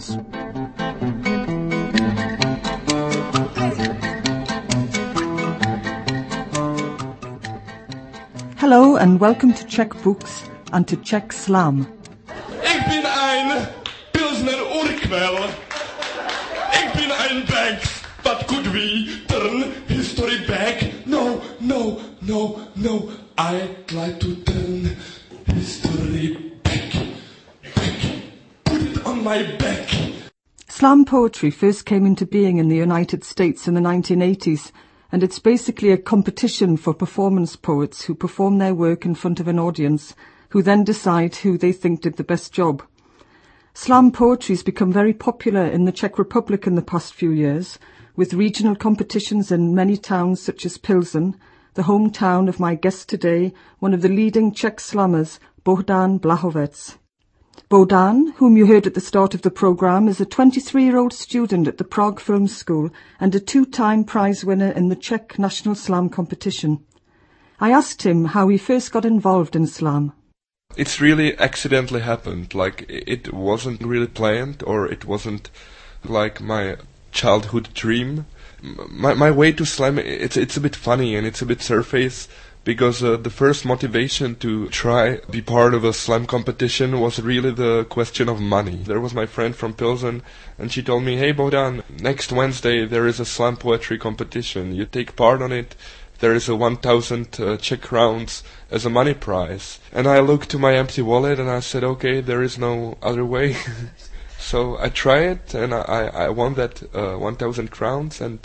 Sons. Hello and welcome to Czech Books and to Czech Slam. Ik bin ein Pilsner Urquell. Ik bin ein Banks, but could we turn history back? No. I'd like to turn history back. Put it on my back. Slam poetry first came into being in the United States in the 1980s, and it's basically a competition for performance poets who perform their work in front of an audience, who then decide who they think did the best job. Slam poetry has become very popular in the Czech Republic in the past few years, with regional competitions in many towns such as Pilsen, the hometown of my guest today, one of the leading Czech slammers, Bohdan Blahovec. Bohdan, whom you heard at the start of the programme, is a 23-year-old student at the Prague Film School and a 2-time prize winner in the Czech National Slam competition. I asked him how he first got involved in slam. It's really accidentally happened, like it wasn't really planned, or it wasn't like my childhood dream. My way to slam, it's a bit funny and it's a bit surface, because the first motivation to try be part of a slam competition was really the question of money. There was my friend from Pilsen, and she told me, "Hey Bohdan, next Wednesday there is a slam poetry competition. You take part on it. There is a 1,000 Czech crowns as a money prize." And I looked to my empty wallet and I said, okay, there is no other way. So I tried it, and I won that 1,000 crowns, and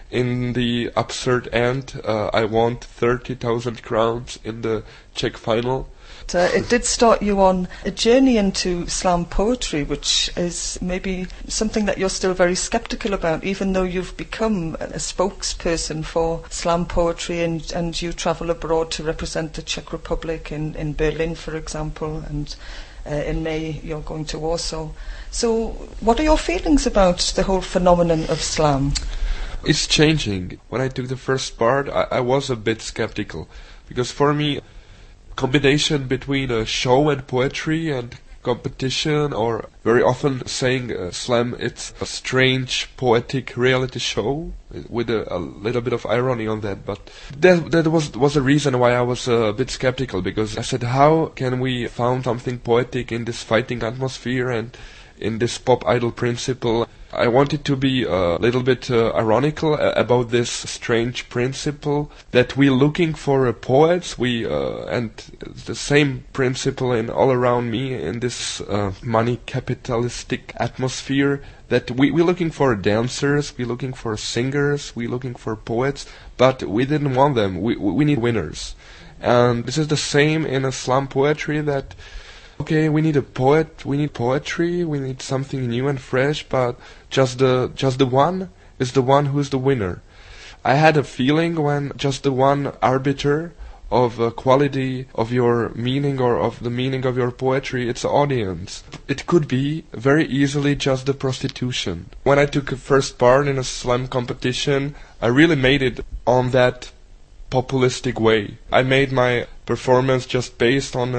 in the absurd end, I won 30,000 crowns in the Czech final. It did start you on a journey into slam poetry, which is maybe something that you're still very sceptical about, even though you've become a spokesperson for slam poetry and you travel abroad to represent the Czech Republic in Berlin, for example, and in May you're going to Warsaw. So what are your feelings about the whole phenomenon of slam? It's changing. When I took the first part, I was a bit skeptical, because for me, combination between a show and poetry and competition, or very often saying slam, it's a strange poetic reality show with a little bit of irony on that. But that was a reason why I was a bit skeptical, because I said, how can we found something poetic in this fighting atmosphere and in this pop idol principle? I wanted to be a little bit ironical about this strange principle that we're looking for poets. And the same principle in all around me in this money capitalistic atmosphere, that we're looking for dancers, we're looking for singers, we're looking for poets, but we didn't want them. We need winners. And this is the same in a slam poetry, that okay, we need a poet, we need poetry, we need something new and fresh, but just the one is the one who's the winner. I had a feeling when just the one arbiter of quality of your meaning, or of the meaning of your poetry, it's the audience. It could be very easily just the prostitution. When I took a first part in a slam competition, I really made it on that populistic way. I made my performance just based on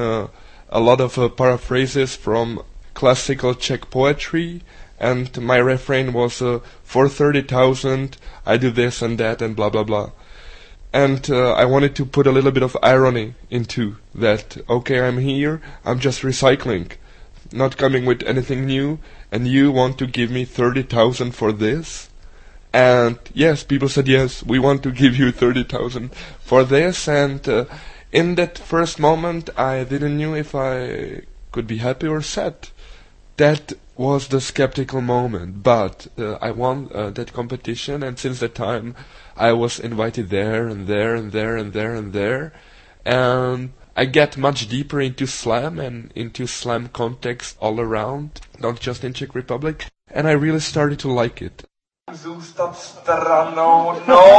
a lot of paraphrases from classical Czech poetry, and my refrain was, for 30,000 I do this and that and blah blah blah. And I wanted to put a little bit of irony into that. Okay, I'm here, I'm just recycling, not coming with anything new, and you want to give me 30,000 for this? And yes, people said, yes, we want to give you 30,000 for this. And in that first moment, I didn't know if I could be happy or sad. That was the skeptical moment. But I won that competition, and since that time, I was invited there and there and there and there and there. And I get much deeper into slam and into slam context all around, not just in Czech Republic. And I really started to like it. Zůstat stranou,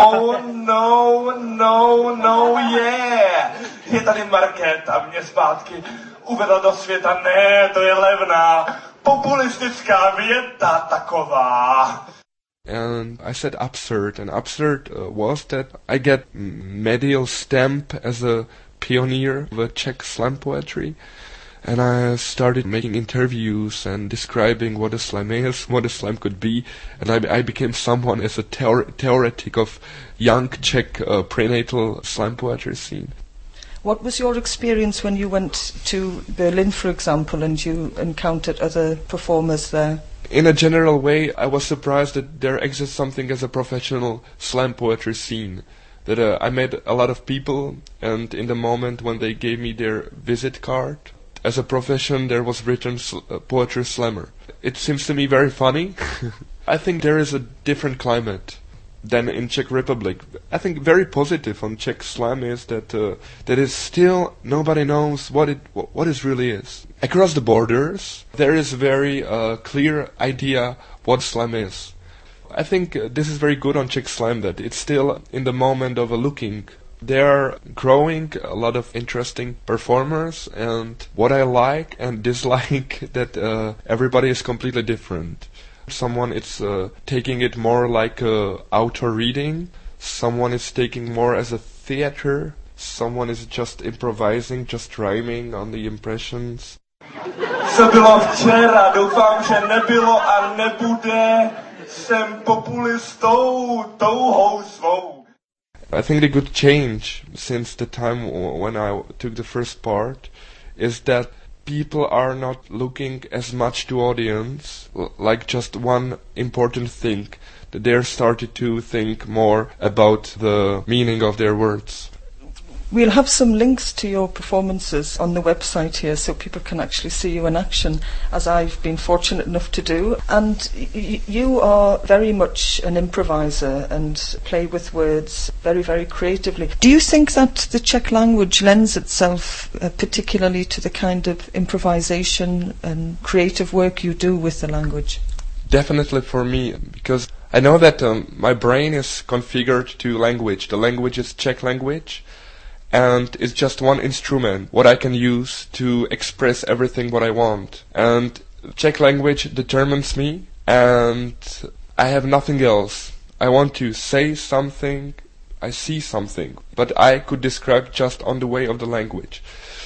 no, yeah. Je tady Markéta, mě zpátky uvedla do světa, ne, to je levná, populistická věta taková. And I said absurd, and absurd was that I get medial stamp as a pioneer of Czech slam poetry. and I started making interviews and describing what a slam is, what a slam could be, and I became someone as a theoretic of young Czech prenatal slam poetry scene. What was your experience when you went to Berlin, for example, and you encountered other performers there? In a general way, I was surprised that there exists something as a professional slam poetry scene. That I met a lot of people, and in the moment when they gave me their visit card, as a profession there was written poetry slammer. It seems to me very funny. I think there is a different climate than in Czech Republic. I think very positive on Czech slam is that is still nobody knows what it really is. Across the borders, there is a very clear idea what slam is. I think this is very good on Czech slam, that it's still in the moment of a looking. There are growing a lot of interesting performers, and what I like and dislike that everybody is completely different. Someone is taking it more like a author reading, someone is taking more as a theater, someone is just improvising, just rhyming on the impressions. Co bylo včera, doufám, že nebylo a nebude, jsem populistou, touhou svou. I think the good change since the time when I took the first part is that people are not looking as much to audience like just one important thing, that they're started to think more about the meaning of their words. We'll have some links to your performances on the website here so people can actually see you in action, as I've been fortunate enough to do. And you are very much an improviser and play with words very, very creatively. Do you think that the Czech language lends itself particularly to the kind of improvisation and creative work you do with the language? Definitely for me, because I know that my brain is configured to language. The language is Czech language. And it's just one instrument, what I can use to express everything what I want. And Czech language determines me, and I have nothing else. I want to say something, I see something, but I could describe just on the way of the language.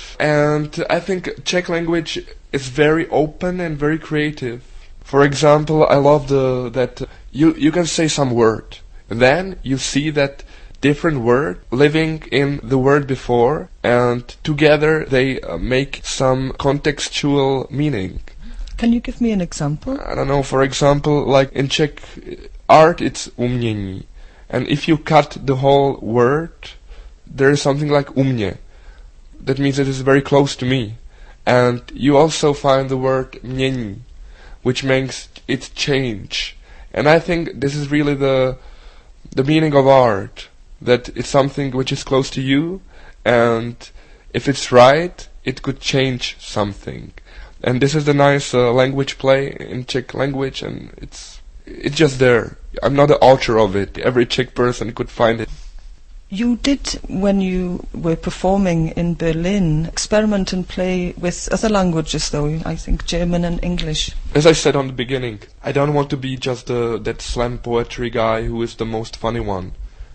And I think Czech language is very open and very creative. For example, I love that you can say some word, and then you see that different word living in the word before, and together they make some contextual meaning. Can you give me an example? I don't know, for example, like in Czech art it's umění, and if you cut the whole word, there is something like umě. That means it is very close to me. And you also find the word mění, which makes it change. And I think this is really the meaning of art, that it's something which is close to you, and if it's right, it could change something. And this is the nice language play in Czech language, and it's just there. I'm not the author of it. Every Czech person could find it. You did, when you were performing in Berlin, experiment and play with other languages, though, I think German and English. As I said on the beginning, I don't want to be just that slam poetry guy who is the most funny one,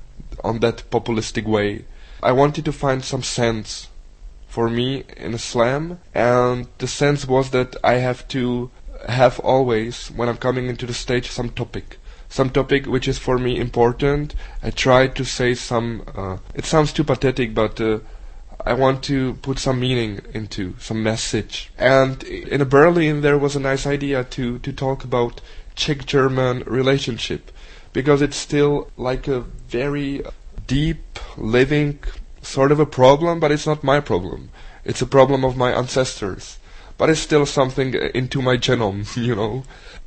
on that populistic way. I wanted to find some sense for me in a slam, and the sense was that I have to have always, when I'm coming into the stage, some topic which is for me important. I try to say some, it sounds too pathetic, but I want to put some meaning into, some message. And in Berlin there was a nice idea to talk about Czech-German relationship, because it's still like a very deep, living sort of a problem, but it's not my problem. It's a problem of my ancestors. But it's still something into my genome, you know.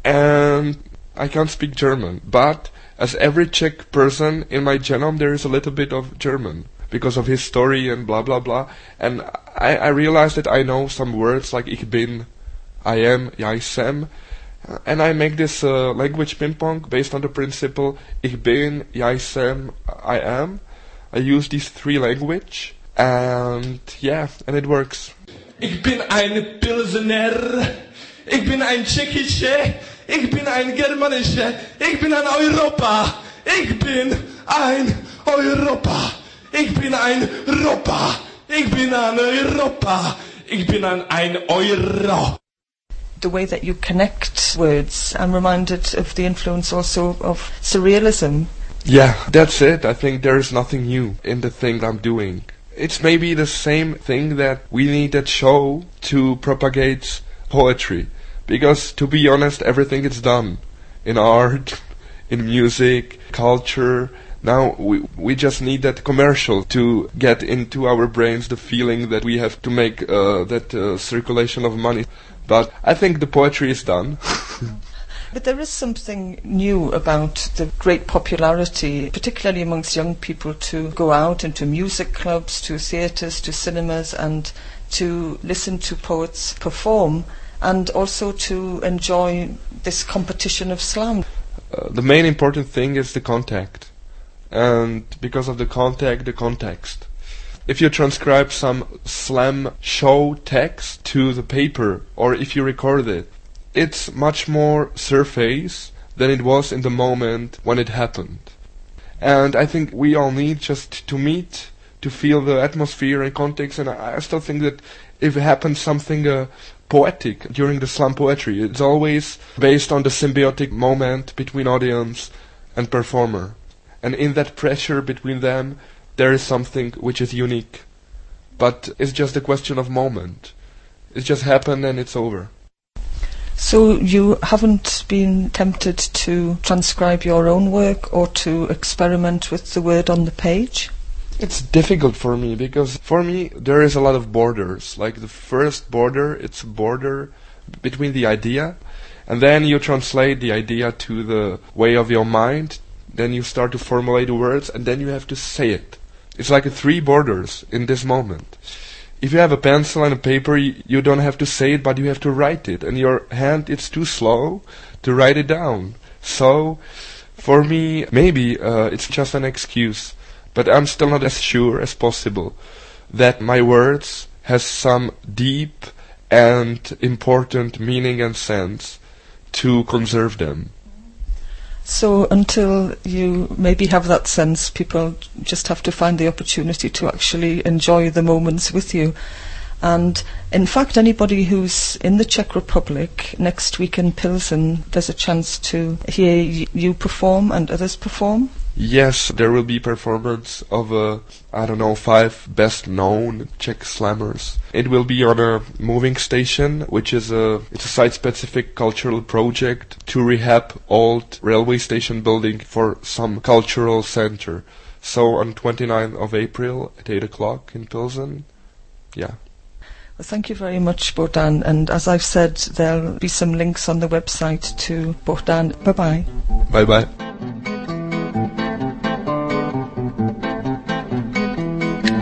And I can't speak German, but as every Czech person in my genome, there is a little bit of German, because of history and blah blah blah. And I realized that I know some words like ich bin, I am, já jsem. And I make this language ping pong based on the principle ich bin, já jsem, I am. I use these three language, and yeah, and it works. Ich bin ein Pilsener, ich bin ein Tschechische, ich bin ein Germanische, ich bin ein Europa, ich bin ein Europa, ich bin ein Europa, ich bin ein Europa, Ich bin ein Euro. The way that you connect words, I'm reminded of the influence also of surrealism. Yeah, that's it. I think there is nothing new in the thing I'm doing. It's maybe the same thing that we need that show to propagate poetry. Because, to be honest, everything is done. In art, in music, culture. Now we just need that commercial to get into our brains the feeling that we have to make that circulation of money. But I think the poetry is done. But there is something new about the great popularity, particularly amongst young people, to go out into music clubs, to theatres, to cinemas, and to listen to poets perform, and also to enjoy this competition of slam. The main important thing is the contact. And because of the contact, the context. If you transcribe some slam show text to the paper, or if you record it, it's much more surface than it was in the moment when it happened. And I think we all need just to meet, to feel the atmosphere and context, and I still think that if it happens something poetic during the slam poetry, it's always based on the symbiotic moment between audience and performer. And in that pressure between them, there is something which is unique. But it's just a question of moment. It just happened and it's over. So you haven't been tempted to transcribe your own work or to experiment with the word on the page? It's difficult for me, because for me there is a lot of borders. Like the first border, it's a border between the idea, and then you translate the idea to the way of your mind, then you start to formulate the words, and then you have to say it. It's like 3 borders in this moment. If you have a pencil and a paper, you don't have to say it, but you have to write it, and your hand, it's too slow to write it down. So, for me, maybe it's just an excuse, but I'm still not as sure as possible that my words has some deep and important meaning and sense to conserve them. So until you maybe have that sense, people just have to find the opportunity to actually enjoy the moments with you. And in fact, anybody who's in the Czech Republic next week in Pilsen, there's a chance to hear you perform and others perform? Yes, there will be performance of 5 best known Czech slammers. It will be on a moving station, which is it's a site-specific cultural project to rehab old railway station building for some cultural center. So on 29th of April at 8 o'clock in Pilsen. Yeah. Well, thank you very much, Bohdan. And as I've said, there'll be some links on the website to Bohdan. Bye-bye. Bye-bye.